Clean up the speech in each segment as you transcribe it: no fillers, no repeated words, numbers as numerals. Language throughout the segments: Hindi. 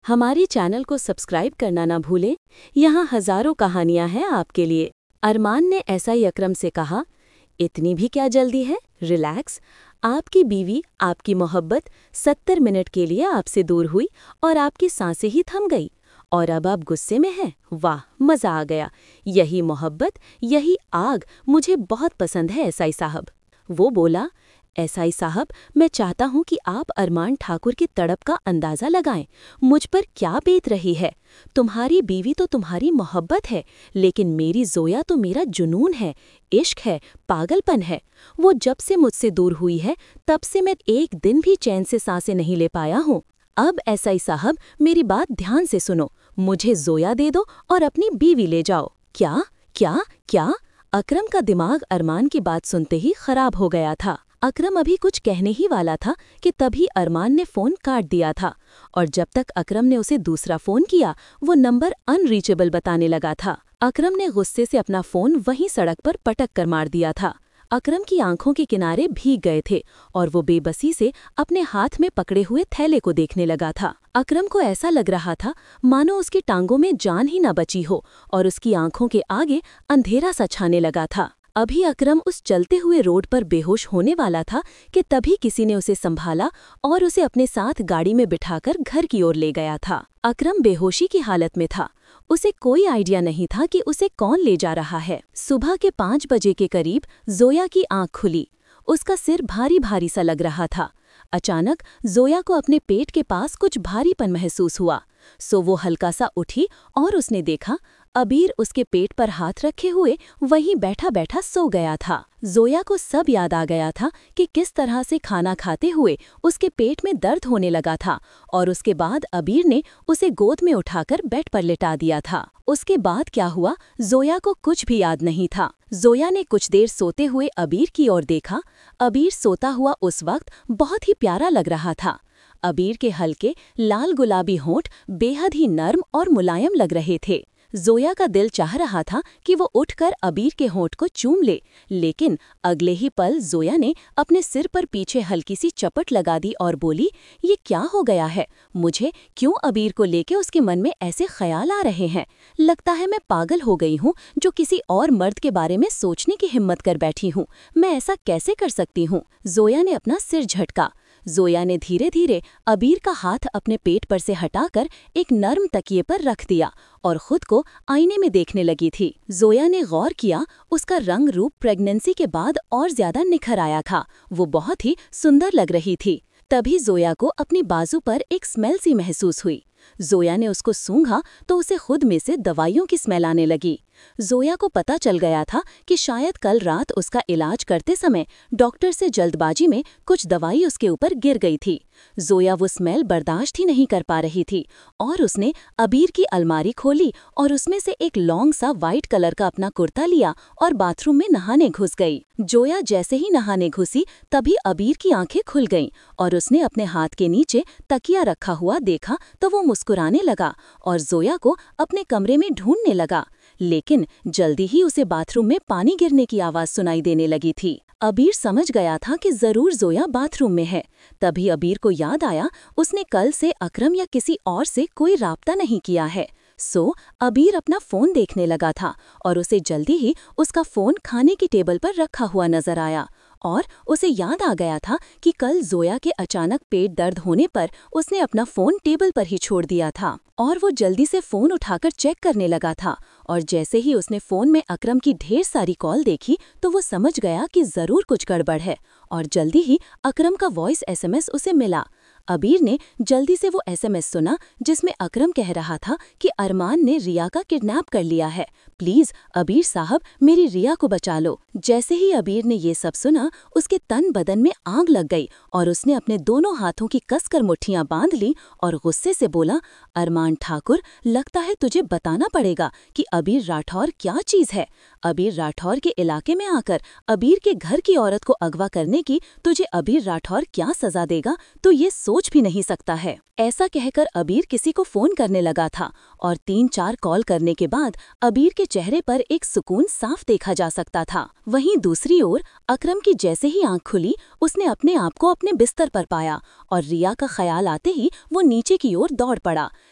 हमारे चैनल को सब्सक्राइब करना ना भूलें। यहाँ हजारों कहानियां हैं आपके लिए। अरमान ने एसआई अकरम से कहा, इतनी भी क्या जल्दी है, रिलैक्स। आपकी बीवी, आपकी मोहब्बत 70 मिनट के लिए आपसे दूर हुई और आपकी सांसें ही थम गई और अब आप गुस्से में हैं। वाह, मज़ा आ गया। यही मोहब्बत, यही आग मुझे बहुत पसंद है एसआई साहब। वो बोला, एसआई साहब, मैं चाहता हूं कि आप अरमान ठाकुर की तड़प का अंदाज़ा लगाएं। मुझ पर क्या बीत रही है। तुम्हारी बीवी तो तुम्हारी मोहब्बत है, लेकिन मेरी जोया तो मेरा जुनून है, इश्क है, पागलपन है। वो जब से मुझसे दूर हुई है, तब से मैं एक दिन भी चैन से सांसें नहीं ले पाया हूँ। अब एसआई साहब, मेरी बात ध्यान से सुनो। मुझे जोया दे दो और अपनी बीवी ले जाओ। क्या क्या क्या? अकरम का दिमाग अरमान की बात सुनते ही खराब हो गया था। अकरम अभी कुछ कहने ही वाला था कि तभी अरमान ने फ़ोन काट दिया था और जब तक अकरम ने उसे दूसरा फ़ोन किया, वो नंबर अनरीचेबल बताने लगा था। अकरम ने गुस्से से अपना फ़ोन वहीं सड़क पर पटक कर मार दिया था। अकरम की आंखों के किनारे भीग गए थे और वो बेबसी से अपने हाथ में पकड़े हुए थैले को देखने लगा था। अकरम को ऐसा लग रहा था मानो उसकी टांगों में जान ही न बची हो और उसकी आंखों के आगे अंधेरा सा छाने लगा था। अभी अकरम उस चलते हुए रोड पर बेहोश होने वाला था कि तभी किसी ने उसे संभाला और उसे अपने साथ गाड़ी में बिठाकर घर की ओर ले गया था। अकरम बेहोशी की हालत में था। उसे कोई आइडिया नहीं था कि उसे कौन ले जा रहा है। सुबह के 5 बजे के करीब जोया की आंख खुली। उसका सिर भारी भारी सा लग रहा था। अचानक जोया को अपने पेट के पास कुछ भारीपन महसूस हुआ, सो वो हल्का सा उठी और उसने देखा अबीर उसके पेट पर हाथ रखे हुए वहीं बैठा बैठा सो गया था। जोया को सब याद आ गया था कि किस तरह से खाना खाते हुए उसके पेट में दर्द होने लगा था और उसके बाद अबीर ने उसे गोद में उठाकर बेड पर लिटा दिया था। उसके बाद क्या हुआ, जोया को कुछ भी याद नहीं था। जोया ने कुछ देर सोते हुए अबीर की ओर देखा। अबीर सोता हुआ उस वक्त बहुत ही प्यारा लग रहा था। अबीर के हल्के लाल गुलाबी होंठ बेहद ही नर्म और मुलायम लग रहे थे। जोया का दिल चाह रहा था कि वो उठकर अबीर के होंठ को चूम ले, लेकिन अगले ही पल जोया ने अपने सिर पर पीछे हल्की सी चपट लगा दी और बोली, ये क्या हो गया है? मुझे क्यों अबीर को लेके उसके मन में ऐसे ख्याल आ रहे हैं? लगता है मैं पागल हो गई हूँ जो किसी और मर्द के बारे में सोचने की हिम्मत कर बैठी हूँ। मैं ऐसा कैसे कर सकती हूँ? जोया ने अपना सिर झटका। जोया ने धीरे धीरे अबीर का हाथ अपने पेट पर से हटाकर एक नर्म तकिए पर रख दिया और खुद को आईने में देखने लगी थी। जोया ने गौर किया, उसका रंग रूप प्रेगनेंसी के बाद और ज्यादा निखर आया था। वो बहुत ही सुंदर लग रही थी। तभी जोया को अपनी बाजू पर एक स्मेल सी महसूस हुई। जोया ने उसको सूंघा तो उसे खुद में से दवाइयों की स्मेल आने लगी। जोया को पता चल गया था कि शायद कल रात उसका इलाज करते समय डॉक्टर से जल्दबाजी में कुछ दवाई उसके ऊपर गिर गई थी। जोया वो स्मेल बर्दाश्त ही नहीं कर पा रही थी और उसने अबीर की अलमारी खोली और उसमें से एक लॉन्ग सा वाइट कलर का अपना कुर्ता लिया और बाथरूम में नहाने घुस गई। जोया जैसे ही नहाने घुसी तभी अबीर की आंखें खुल गईं और उसने अपने हाथ के नीचे तकिया रखा हुआ देखा तो वो मुस्कुराने लगा और जोया को अपने कमरे में ढूंढने लगा, लेकिन जल्दी ही उसे बाथरूम में पानी गिरने की आवाज सुनाई देने लगी थी। अबीर समझ गया था कि जरूर जोया बाथरूम में है। तभी अबीर को याद आया उसने कल से अकरम या किसी और से कोई राब्ता नहीं किया है। सो अबीर अपना फोन देखने लगा था और उसे जल्दी ही उसका फोन खाने की टेबल पर रखा हुआ नजर आया और उसे याद आ गया था कि कल जोया के अचानक पेट दर्द होने पर उसने अपना फोन टेबल पर ही छोड़ दिया था और वो जल्दी से फोन उठाकर चेक करने लगा था और जैसे ही उसने फोन में अकरम की ढेर सारी कॉल देखी तो वो समझ गया कि जरूर कुछ गड़बड़ है और जल्दी ही अकरम का वॉइस एसएमएस उसे मिला। अबीर ने जल्दी से वो एसएमएस सुना जिसमें अकरम कह रहा था कि अरमान ने रिया का किडनैप कर लिया है, प्लीज अबीर साहब मेरी रिया को बचा लो। जैसे ही अबीर ने ये सब सुना उसके तन बदन में आग लग गई और उसने अपने दोनों हाथों की कसकर मुट्ठियां बांध ली और गुस्से से बोला, अरमान ठाकुर, लगता है तुझे बताना पड़ेगा कि अबीर राठौर क्या चीज है। अबीर राठौर के इलाके में आकर अबीर के घर की औरत को अगवा करने की तुझे अबीर राठौर क्या सजा देगा, तो ये सोच भी नहीं सकता है। ऐसा कहकर अबीर किसी को फोन करने लगा था और 3-4 कॉल करने के बाद अबीर के चेहरे पर एक सुकून साफ देखा जा सकता था। वहीं दूसरी ओर अकरम की जैसे ही आंख खुली उसने अपने आप को अपने बिस्तर पर पाया और रिया का ख्याल आते ही वो नीचे की ओर दौड़ पड़ा,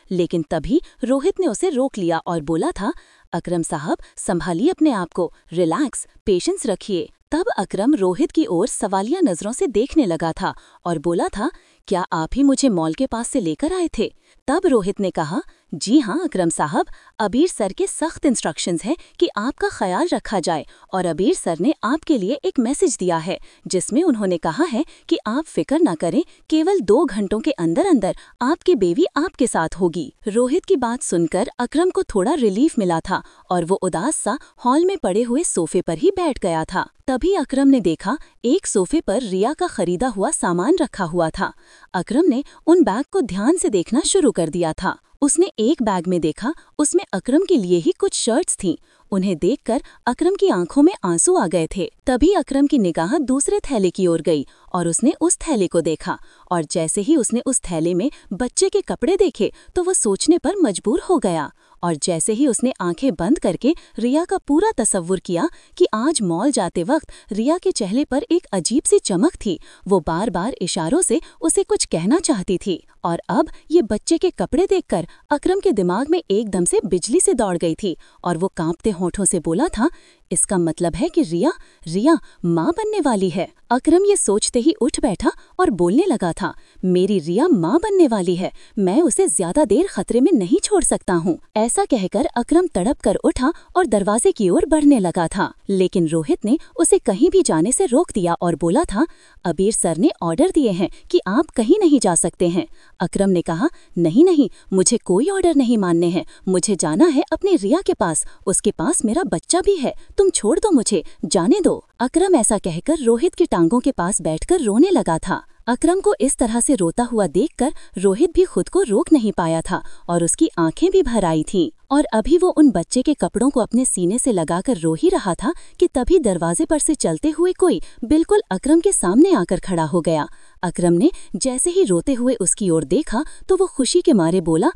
लेकिन तभी रोहित ने उसे रोक लिया और बोला था, अकरम साहब संभालिए अपने आप को, रिलैक्स, पेशेंस रखिए। तब अकरम रोहित की ओर सवालिया नजरों से देखने लगा था और बोला था, क्या आप ही मुझे मॉल के पास से लेकर आए थे? तब रोहित ने कहा, जी हाँ अकरम साहब, अबीर सर के सख्त इंस्ट्रक्शंस हैं कि आपका ख्याल रखा जाए और अबीर सर ने आपके लिए एक मैसेज दिया है जिसमें उन्होंने कहा है कि आप फिक्र ना करें, केवल 2 घंटों के अंदर अंदर आपकी बेबी आपके साथ होगी। रोहित की बात सुनकर अकरम को थोड़ा रिलीफ मिला था और वो उदास सा हॉल में पड़े हुए सोफे पर ही बैठ गया था। तभी अकरम ने देखा एक सोफे पर रिया का खरीदा हुआ सामान रखा हुआ था। अकरम ने उन बैग को ध्यान से देखना शुरू कर दिया था। उसने एक बैग में देखा, उसमें अकरम के लिए ही कुछ शर्ट्स थीं। उन्हें देखकर अकरम की आंखों में आंसू आ गए थे। तभी अकरम की निगाह दूसरे थैले की ओर गई और उसने उस थैले को देखा और जैसे ही उसने उस थैले में बच्चे के कपड़े देखे तो वो सोचने पर मजबूर हो गया। और जैसे ही उसने आंखें बंद करके रिया का पूरा तसव्वुर किया कि आज मॉल जाते वक्त रिया के चेहरे पर एक अजीब सी चमक थी, वो बार बार इशारों से उसे कुछ कहना चाहती थी। और अब ये बच्चे के कपड़े देखकर अकरम के दिमाग में एकदम से बिजली से दौड़ गई थी और वो कांपते होठों से बोला था, इसका मतलब है कि रिया माँ बनने वाली है। अकरम ये सोचते ही उठ बैठा और बोलने लगा था, मेरी रिया माँ बनने वाली है, मैं उसे ज्यादा देर खतरे में नहीं छोड़ सकता हूँ। ऐसा कहकर अकरम तड़प कर उठा और दरवाजे की ओर बढ़ने लगा था, लेकिन रोहित ने उसे कहीं भी जाने से रोक दिया और बोला था, अबीर सर ने ऑर्डर दिए हैं कि आप कहीं नहीं जा सकते हैं। अकरम ने कहा, नहीं, मुझे कोई ऑर्डर नहीं मानने हैं, मुझे जाना है अपनी रिया के पास, उसके पास मेरा बच्चा भी है, तुम छोड़ दो मुझे, जाने दो। अकरम ऐसा कहकर रोहित की टांगों के पास बैठकर रोने लगा था। अकरम को इस तरह से रोता हुआ देखकर रोहित भी खुद को रोक नहीं पाया था और उसकी आंखें भी भर आई थीं। और अभी वो उन बच्चे के कपड़ों को अपने सीने से लगाकर रो ही रहा था कि तभी दरवाजे पर से चलते हुए कोई बिल्कुल अकरम के सामने आकर खड़ा हो गया। अकरम ने जैसे ही रोते हुए उसकी ओर देखा तो वो खुशी के मारे बोला,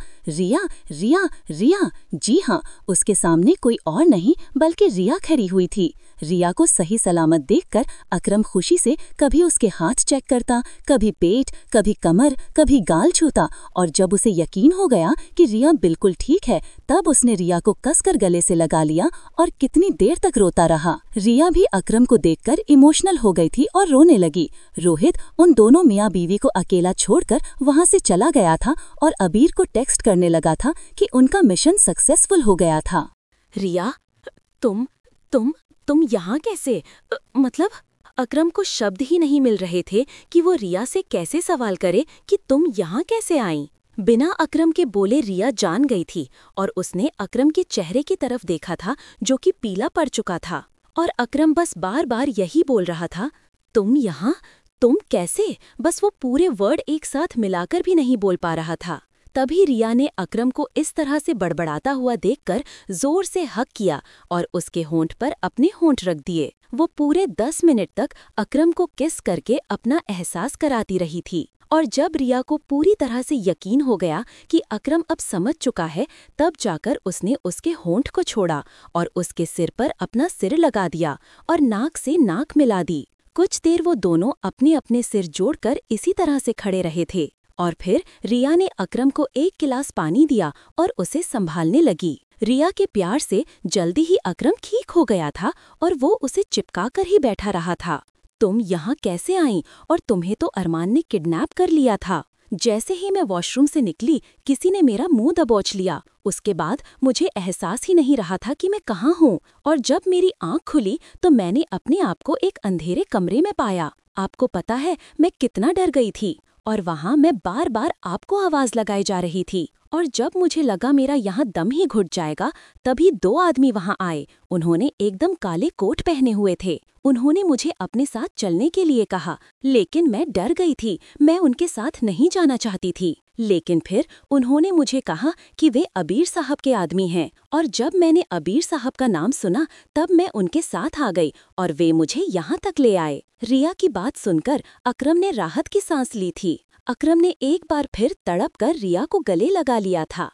रिया। जी हाँ, उसके सामने कोई और नहीं बल्कि रिया खड़ी हुई थी। रिया को सही सलामत देखकर अकरम खुशी से कभी उसके हाथ चेक करता, कभी पेट, कभी कमर, कभी गाल छूता और जब उसे यकीन हो गया कि रिया बिल्कुल ठीक है तब उसने रिया को कसकर गले से लगा लिया और कितनी देर तक रोता रहा। रिया भी अकरम को देखकर इमोशनल हो गई थी और रोने लगी। रोहित उन दोनों मियाँ बीवी को अकेला छोड़कर वहां से चला गया था और अबीर को टेक्स्ट करने लगा था कि उनका मिशन सक्सेसफुल हो गया था। रिया, तुम यहाँ कैसे? मतलब अकरम को शब्द ही नहीं मिल रहे थे कि वो रिया से कैसे सवाल करे कि तुम यहाँ कैसे आई। बिना अकरम के बोले रिया जान गई थी और उसने अकरम के चेहरे की तरफ देखा था जो कि पीला पड़ चुका था और अकरम बस बार बार यही बोल रहा था, तुम यहाँ, तुम कैसे? बस वो पूरे वर्ड एक साथ मिलाकर भी नहीं बोल पा रहा था। तभी रिया ने अकरम को इस तरह से बड़बड़ाता हुआ देखकर जोर से हक किया और उसके होंठ पर अपने होंठ रख दिए। वो पूरे 10 मिनट तक अकरम को किस करके अपना एहसास कराती रही थी और जब रिया को पूरी तरह से यकीन हो गया कि अकरम अब समझ चुका है तब जाकर उसने उसके होंठ को छोड़ा और उसके सिर पर अपना सिर लगा दिया और नाक से नाक मिला दी। कुछ देर वो दोनों अपने अपने सिर जोड़कर इसी तरह से खड़े रहे थे और फिर रिया ने अकरम को 1 गिलास पानी दिया और उसे संभालने लगी। रिया के प्यार से जल्दी ही अकरम ठीक हो गया था और वो उसे चिपका कर ही बैठा रहा था। तुम यहाँ कैसे आई और तुम्हें तो अरमान ने किडनैप कर लिया था। जैसे ही मैं वॉशरूम से निकली किसी ने मेरा मुंह दबोच लिया। उसके बाद मुझे एहसास ही नहीं रहा था कि मैं कहाँ हूँ और जब मेरी आँख खुली तो मैंने अपने आप को एक अंधेरे कमरे में पाया। आपको पता है मैं कितना डर गई थी और वहाँ मैं बार बार आपको आवाज़ लगाई जा रही थी और जब मुझे लगा मेरा यहाँ दम ही घुट जाएगा तभी 2 आदमी वहाँ आए। उन्होंने एकदम काले कोट पहने हुए थे। उन्होंने मुझे अपने साथ चलने के लिए कहा लेकिन मैं डर गई थी, मैं उनके साथ नहीं जाना चाहती थी। लेकिन फिर उन्होंने मुझे कहा कि वे अबीर साहब के आदमी हैं और जब मैंने अबीर साहब का नाम सुना तब मैं उनके साथ आ गई और वे मुझे यहाँ तक ले आए। रिया की बात सुनकर अकरम ने राहत की सांस ली थी। अकरम ने एक बार फिर तड़प कर रिया को गले लगा लिया था।